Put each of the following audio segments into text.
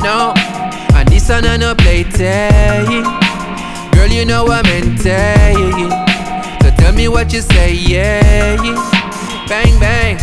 No, and this one no play yeah. Girl, you know I meant yeah. So tell me what you say, yeah. Bang, bang.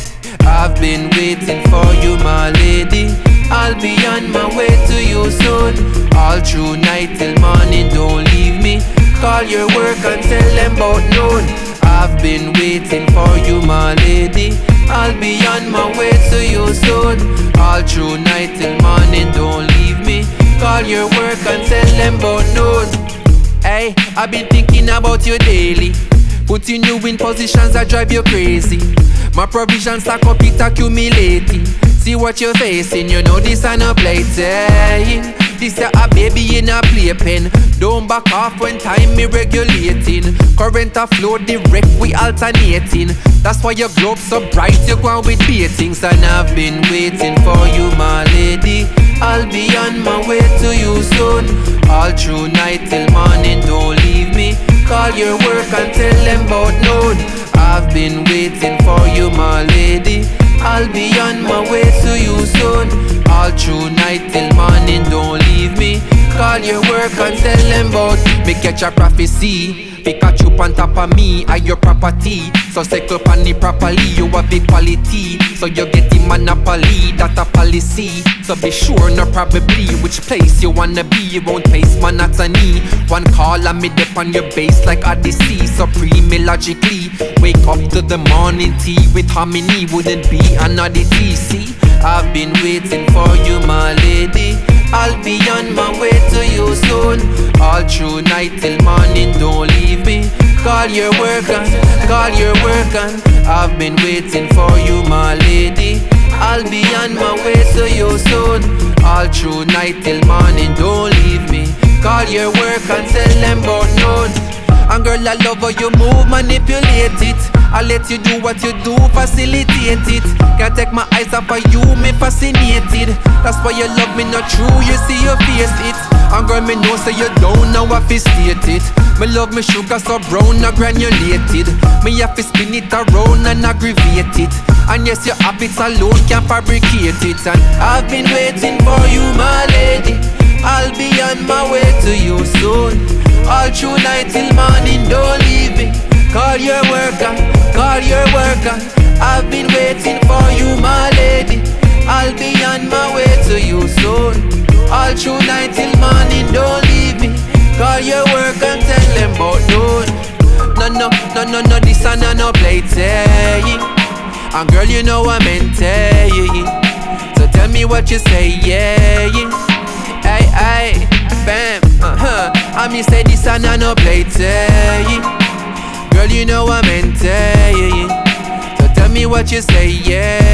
I've been waiting for you, my lady. I'll be on my way to you soon. All through night till morning, don't leave me. Call your work and tell them about noon. I've been waiting for you, my lady. I'll be on my way to you soon. All through night till morning, don't leave me. Call your work and tell them about noon. Hey, I've been thinking about you daily, putting you in positions that drive you crazy. My provisions stack up, it accumulating. See what you're facing, you know this ain't a playtime. This a baby in a playpen. Don't back off when time me regulating. Current a flow direct, we alternating. That's why your globe so bright, you go on with beatings. And I've been waiting for you, my lady. I'll be on my way to you soon. All through night till morning, don't leave me. Call your work and tell them about noon. I've been waiting for you, my lady. I'll be on my way to you soon. All through night till morning, don't leave me. Call your work and tell them about me. Catch a prophecy. Pikachu on top of me, I your property. So cycle on it properly, you have big quality. So you get the monopoly, that a policy. So be sure, no probably, which place you wanna be. You won't face monotony. One call and me dip on your base like Odyssey. So me logically, wake up to the morning tea with harmony. Wouldn't be another TC. I've been waiting for you, my lady. I'll be on my way to you soon. All through night till morning, don't leave me. Call your work on, call your work on. I've been waiting for you, my lady. I'll be on my way to you soon. All through night till morning, don't leave me. Call your work and tell them about noon. And girl, I love how you move, manipulate it. I let you do what you do, facilitate it. Can't take my eyes off of you, me fascinated. That's why you love me not true, you see you face it. And girl, me know say you don't know if it's stated. Me love me sugar so brown, not granulated. Me have to spin it around and aggravate it. And yes, your habits alone can fabricate it. And I've been waiting for you, my lady. I'll be on my way to you soon. All through night till morning, don't leave me. Call your worker, call your worker. I've been waiting for you, my lady. I'll be on my way to you soon. All through night till morning, don't leave me. Call your work and tell them about noon. No, this and no play saying. And girl, you know I meant yeah. So tell me what you say, yeah. Ay, bam, I me say this and no play saying. Girl, you know I meant yeah. So tell me what you say, yeah.